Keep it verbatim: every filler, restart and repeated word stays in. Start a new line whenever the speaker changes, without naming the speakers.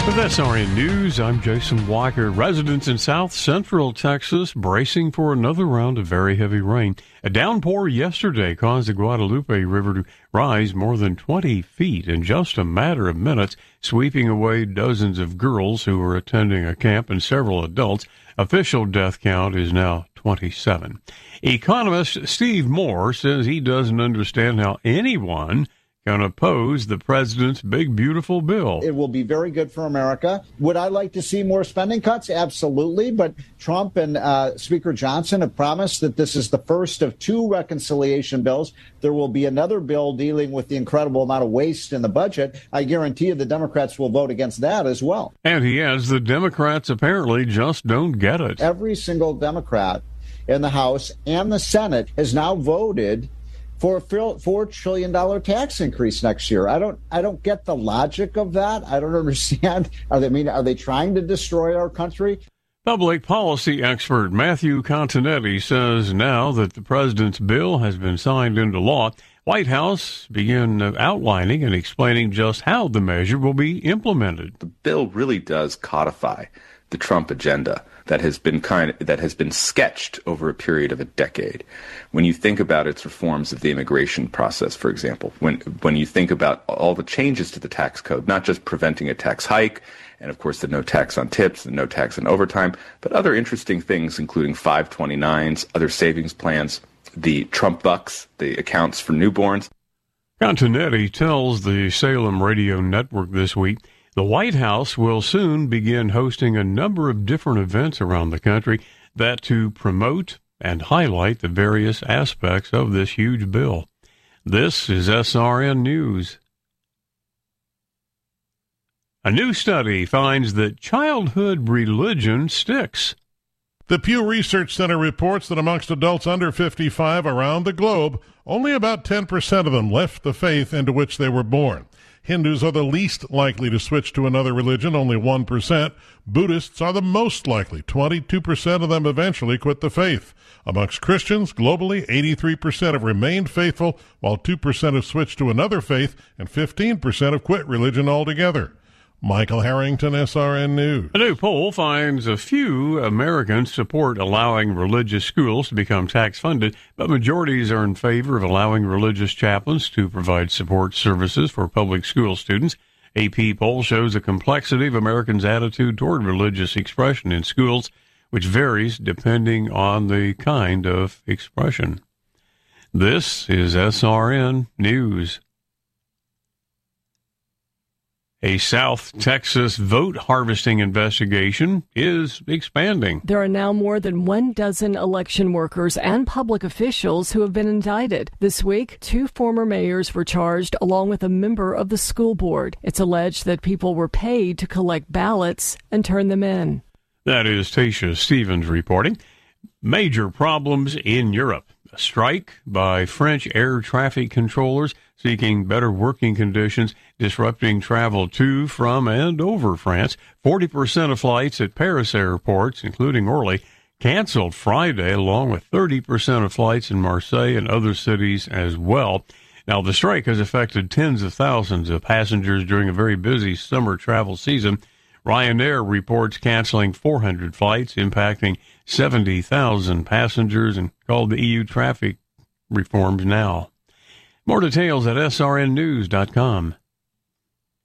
With S R N News, I'm Jason Walker. Residents in south central Texas bracing for another round of very heavy rain. A downpour yesterday caused the Guadalupe River to rise more than twenty feet in just a matter of minutes, sweeping away dozens of girls who were attending a camp and several adults. Official death count is now twenty-seven. Economist Steve Moore says he doesn't understand how anyone can oppose the president's big, beautiful bill.
It will be very good for America. Would I like to see more spending cuts? Absolutely. But Trump and uh, Speaker Johnson have promised that this is the first of two reconciliation bills. There will be another bill dealing with the incredible amount of waste in the budget. I guarantee you the Democrats will vote against that as well. And
he adds the Democrats apparently just don't get it.
Every single Democrat in the House and the Senate has now voted for a four trillion dollars tax increase next year. I don't I don't get the logic of that. I don't understand. Are they I mean are they trying to destroy our country?
Public policy expert Matthew Continetti says now that the president's bill has been signed into law, White House began outlining and explaining just how the measure will be implemented.
The bill really does codify the Trump agenda that has been kind of, that has been sketched over a period of a decade. When you think about its reforms of the immigration process, for example, when when you think about all the changes to the tax code, not just preventing a tax hike, and of course the no tax on tips, the no tax on overtime, but other interesting things, including five twenty-nines, other savings plans, the Trump bucks, the accounts for newborns.
Continetti tells the Salem Radio Network this week the White House will soon begin hosting a number of different events around the country that to promote and highlight the various aspects of this huge bill. This is S R N News. A new study finds that childhood religion sticks.
The Pew Research Center reports that amongst adults under fifty-five around the globe, only about ten percent of them left the faith into which they were born. Hindus are the least likely to switch to another religion, only one percent. Buddhists are the most likely. twenty-two percent of them eventually quit the faith. Amongst Christians, globally, eighty-three percent have remained faithful, while two percent have switched to another faith, and fifteen percent have quit religion altogether. Michael Harrington, S R N News.
A new poll finds a few Americans support allowing religious schools to become tax-funded, but majorities are in favor of allowing religious chaplains to provide support services for public school students. A P poll shows the complexity of Americans' attitude toward religious expression in schools, which varies depending on the kind of expression. This is S R N News. A South Texas vote harvesting investigation is expanding.
There are now more than one dozen election workers and public officials who have been indicted. This week, two former mayors were charged along with a member of the school board. It's alleged that people were paid to collect ballots and turn them in.
That is Tasha Stevens reporting. Major problems in Europe. A strike by French air traffic controllers seeking better working conditions, disrupting travel to, from, and over France. forty percent of flights at Paris airports, including Orly, canceled Friday, along with thirty percent of flights in Marseille and other cities as well. Now, the strike has affected tens of thousands of passengers during a very busy summer travel season. Ryanair reports canceling four hundred flights, impacting seventy thousand passengers, and called the E U traffic reforms now. More details at S R N news dot com.